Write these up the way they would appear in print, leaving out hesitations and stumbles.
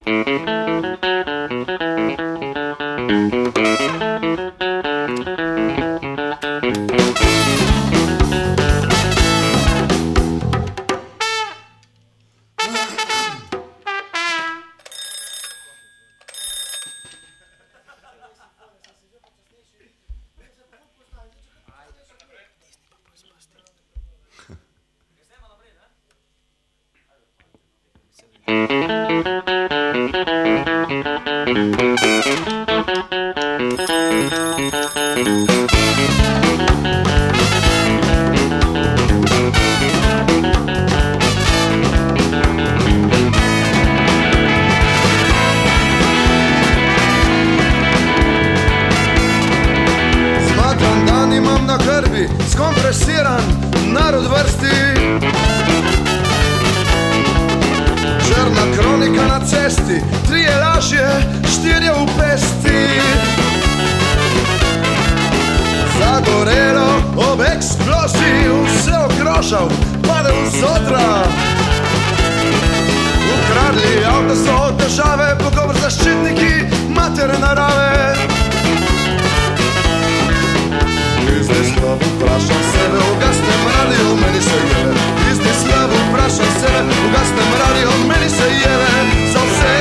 Smatram dan imam na krvi skompresiran narod vrsti. Črna kronika na cesti, 3 lažje, 4 v pesti. Zagorelo ob eksploziji, vse ogrožal, padel zotra. Ukradli avto so od države, pogovor zaščitniki matere narave. Izdislav vprašam sebe, ugasnem radio, meni se jebe. Izdislav vprašam sebe, ugasnem radio, meni se jebe za vse.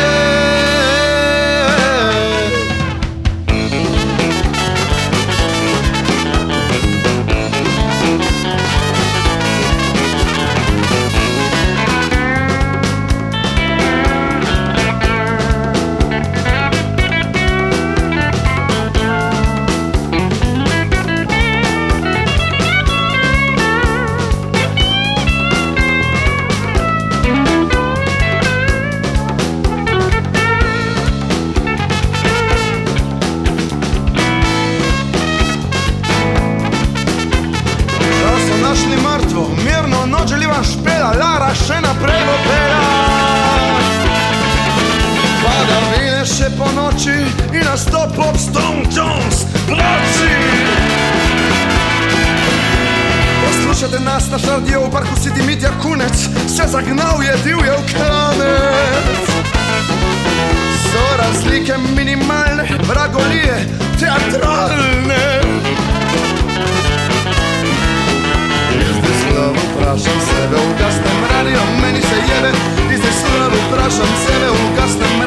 Mirno noč želiva špela, Lara še naprej bo pela. Padavine še po noči in nastop ob Stone Jones ploči. Poslušate nas naš radio v parku City, Mitja Kunec se zagnal je divje v klanec. So razlike minimalne, vragolije teatralne. Izdislav vprašam sebe, ugasnem radio, meni se jebe. Izdislav vprašam sebe, ugasnem